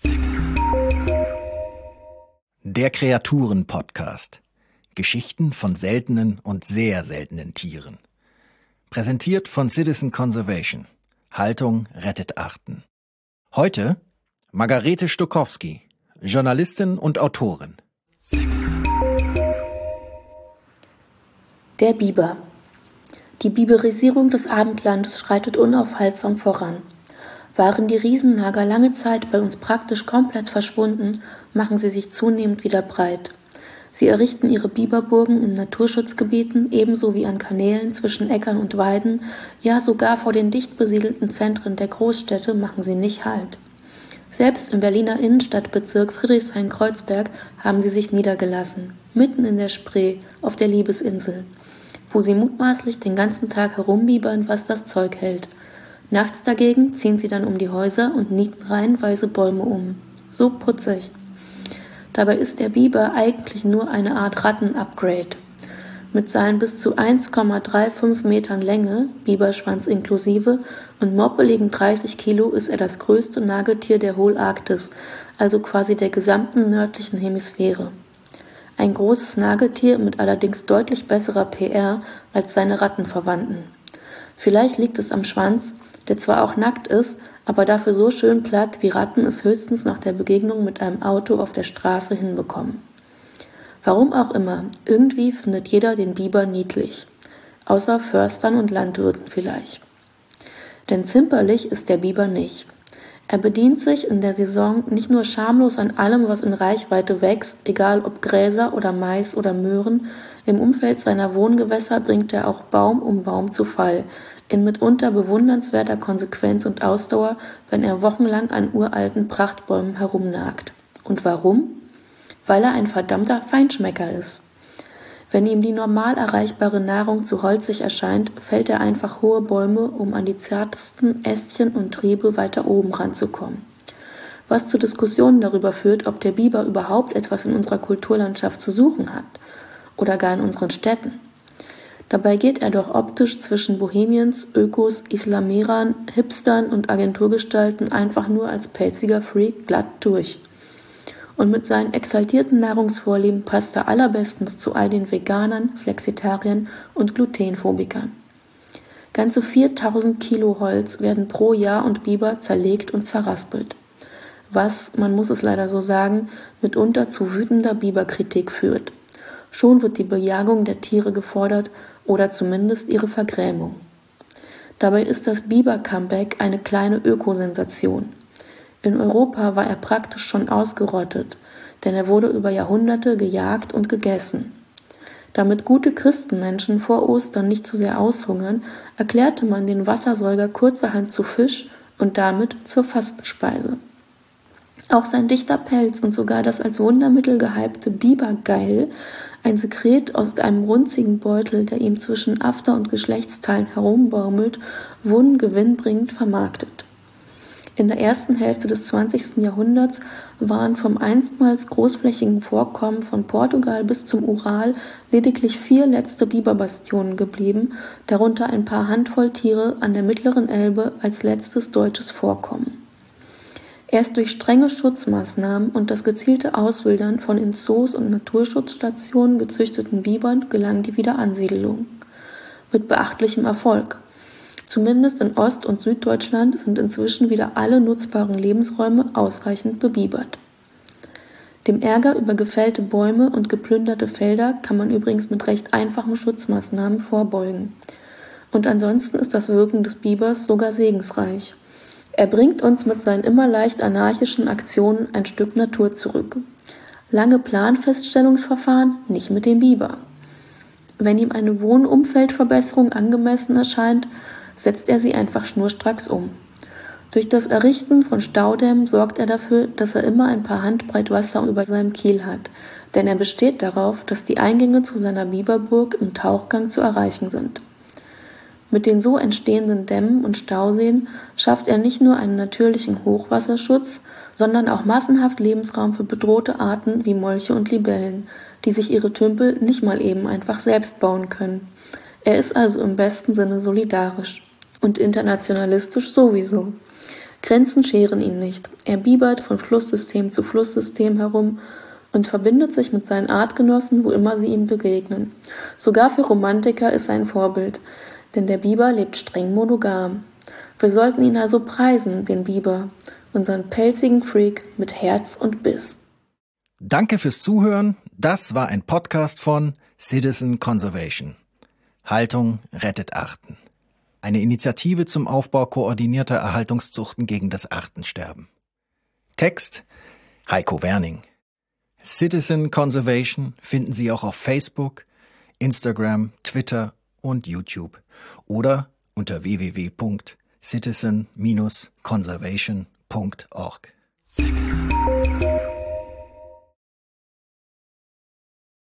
Der Kreaturen-Podcast. Geschichten von seltenen und sehr seltenen Tieren. Präsentiert von Citizen Conservation. Haltung rettet Arten. Heute Margarete Stokowski, Journalistin und Autorin. Der Biber. Die Biberisierung des Abendlandes schreitet unaufhaltsam voran. Waren die Riesennager lange Zeit bei uns praktisch komplett verschwunden, machen sie sich zunehmend wieder breit. Sie errichten ihre Biberburgen in Naturschutzgebieten, ebenso wie an Kanälen zwischen Äckern und Weiden, ja sogar vor den dicht besiedelten Zentren der Großstädte machen sie nicht Halt. Selbst im Berliner Innenstadtbezirk Friedrichshain-Kreuzberg haben sie sich niedergelassen, mitten in der Spree, auf der Liebesinsel, wo sie mutmaßlich den ganzen Tag herumbibern, was das Zeug hält. Nachts dagegen ziehen sie dann um die Häuser und nieten reihenweise Bäume um. So putzig. Dabei ist der Biber eigentlich nur eine Art Ratten-Upgrade. Mit seinen bis zu 1,35 Metern Länge, Biberschwanz inklusive, und moppeligen 30 Kilo ist er das größte Nagetier der Holarktis, also quasi der gesamten nördlichen Hemisphäre. Ein großes Nagetier mit allerdings deutlich besserer PR als seine Rattenverwandten. Vielleicht liegt es am Schwanz, der zwar auch nackt ist, aber dafür so schön platt, wie Ratten es höchstens nach der Begegnung mit einem Auto auf der Straße hinbekommen. Warum auch immer, irgendwie findet jeder den Biber niedlich. Außer Förstern und Landwirten vielleicht. Denn zimperlich ist der Biber nicht. Er bedient sich in der Saison nicht nur schamlos an allem, was in Reichweite wächst, egal ob Gräser oder Mais oder Möhren, im Umfeld seiner Wohngewässer bringt er auch Baum um Baum zu Fall, in mitunter bewundernswerter Konsequenz und Ausdauer, wenn er wochenlang an uralten Prachtbäumen herumnagt. Und warum? Weil er ein verdammter Feinschmecker ist. Wenn ihm die normal erreichbare Nahrung zu holzig erscheint, fällt er einfach hohe Bäume, um an die zartesten Ästchen und Triebe weiter oben ranzukommen. Was zu Diskussionen darüber führt, ob der Biber überhaupt etwas in unserer Kulturlandschaft zu suchen hat. Oder gar in unseren Städten. Dabei geht er doch optisch zwischen Bohemiens, Ökos, Islamerern, Hipstern und Agenturgestalten einfach nur als pelziger Freak glatt durch. Und mit seinen exaltierten Nahrungsvorlieben passt er allerbestens zu all den Veganern, Flexitariern und Glutenphobikern. Ganze 4000 Kilo Holz werden pro Jahr und Biber zerlegt und zerraspelt. Was, man muss es leider so sagen, mitunter zu wütender Biberkritik führt. Schon wird die Bejagung der Tiere gefordert oder zumindest ihre Vergrämung. Dabei ist das Biber-Comeback eine kleine Ökosensation. In Europa war er praktisch schon ausgerottet, denn er wurde über Jahrhunderte gejagt und gegessen. Damit gute Christenmenschen vor Ostern nicht zu sehr aushungern, erklärte man den Wassersäuger kurzerhand zu Fisch und damit zur Fastenspeise. Auch sein dichter Pelz und sogar das als Wundermittel gehypte Bibergeil, ein Sekret aus einem runzigen Beutel, der ihm zwischen After- und Geschlechtsteilen herumbaumelt, wurden gewinnbringend vermarktet. In der ersten Hälfte des 20. Jahrhunderts waren vom einstmals großflächigen Vorkommen von Portugal bis zum Ural lediglich 4 letzte Biberbastionen geblieben, darunter ein paar Handvoll Tiere an der mittleren Elbe als letztes deutsches Vorkommen. Erst durch strenge Schutzmaßnahmen und das gezielte Auswildern von in Zoos und Naturschutzstationen gezüchteten Bibern gelang die Wiederansiedelung. Mit beachtlichem Erfolg. Zumindest in Ost- und Süddeutschland sind inzwischen wieder alle nutzbaren Lebensräume ausreichend bebibert. Dem Ärger über gefällte Bäume und geplünderte Felder kann man übrigens mit recht einfachen Schutzmaßnahmen vorbeugen. Und ansonsten ist das Wirken des Bibers sogar segensreich. Er bringt uns mit seinen immer leicht anarchischen Aktionen ein Stück Natur zurück. Lange Planfeststellungsverfahren, nicht mit dem Biber. Wenn ihm eine Wohnumfeldverbesserung angemessen erscheint, setzt er sie einfach schnurstracks um. Durch das Errichten von Staudämmen sorgt er dafür, dass er immer ein paar Handbreit Wasser über seinem Kiel hat, denn er besteht darauf, dass die Eingänge zu seiner Biberburg im Tauchgang zu erreichen sind. Mit den so entstehenden Dämmen und Stauseen schafft er nicht nur einen natürlichen Hochwasserschutz, sondern auch massenhaft Lebensraum für bedrohte Arten wie Molche und Libellen, die sich ihre Tümpel nicht mal eben einfach selbst bauen können. Er ist also im besten Sinne solidarisch. Und internationalistisch sowieso. Grenzen scheren ihn nicht. Er bibert von Flusssystem zu Flusssystem herum und verbindet sich mit seinen Artgenossen, wo immer sie ihm begegnen. Sogar für Romantiker ist er ein Vorbild, denn der Biber lebt streng monogam. Wir sollten ihn also preisen, den Biber, unseren pelzigen Freak mit Herz und Biss. Danke fürs Zuhören. Das war ein Podcast von Citizen Conservation. Haltung rettet Arten. Eine Initiative zum Aufbau koordinierter Erhaltungszuchten gegen das Artensterben. Text Heiko Werning. Citizen Conservation finden Sie auch auf Facebook, Instagram, Twitter und YouTube oder unter www.citizen-conservation.org.